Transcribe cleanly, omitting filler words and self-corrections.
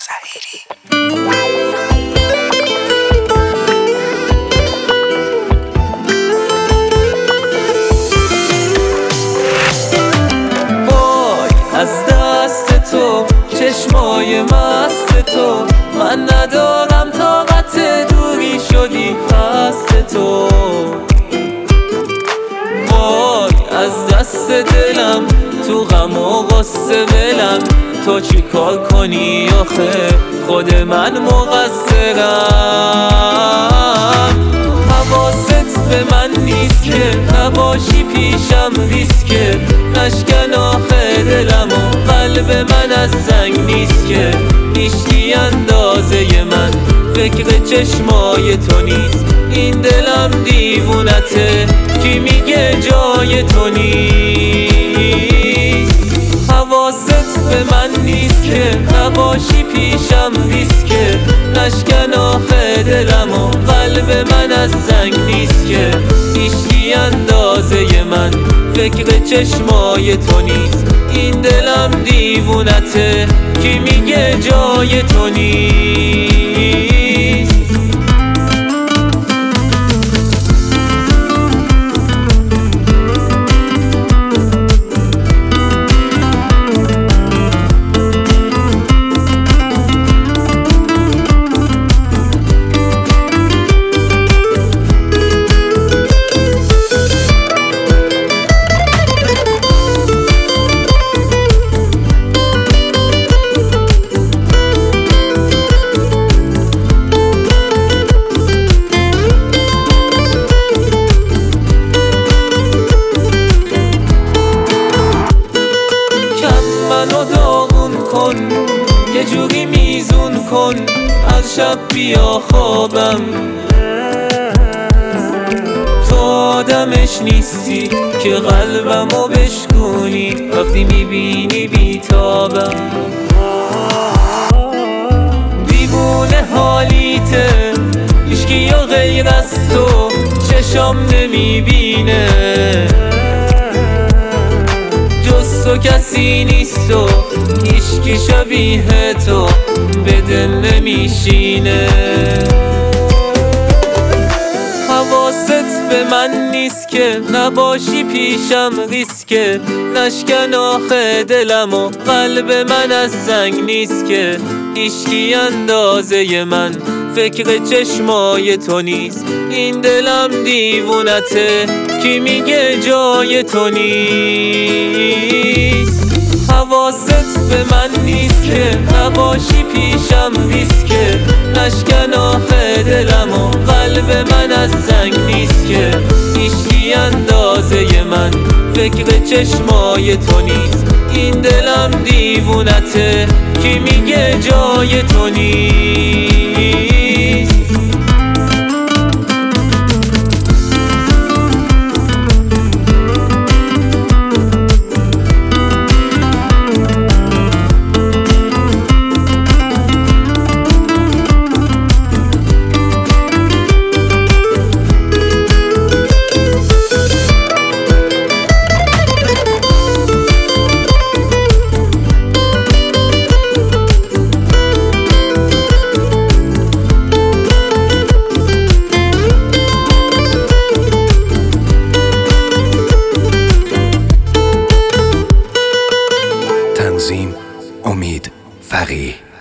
زهیری. از دست تو چشمای مست تو، من ندارم طاقت دوری شدی خست تو. وای از دست دلم تو غم و غصه ولم، تو چی کار کنی آخه خود من مقصرم. حواست به من نیست که نباشی پیشم ریسکه، نشکن آخه دلم و قلب من از سنگ نیست که هیچکی اندازه من فکر چشمای تو نیست. این دلم دیوونته کی میگه جای تو نیست. حواست به من نیست که نباشی پیشم ریسکه، نشکن آخه دلم و قلب من از سنگ نیست که هیچکی اندازه من فکر چشمای تو نیست. این دلم دیوونته کی میگه جای تو نیست. یه جوری میزون کن از شب بیا خوابم، تو آدمش نیستی که قلبمو بشکونی وقتی میبینی بیتابم. دیوونه حالیته هیچکی یا غیر از تو چشام نمیبینه، جز تو کسی نیست و هیچکی شبیه تو به دل نمیشینه. حواست به من نیست که نباشی پیشم ریسکه، نشکن آخه دلم و قلب من از سنگ نیست که هیچکی اندازه من فکر چشمای تو نیست. این دلم دیوونته کی میگه جای تو نیست. حواست به من نیست که نباشی پیشم ریسکه، نشکن آخه دلم و قلب من از سنگ نیست که هیچکی اندازه من فکر چشمای تو نیست. این دلم دیوونته کی میگه جای تو نیست. تنظیم امید فقیه.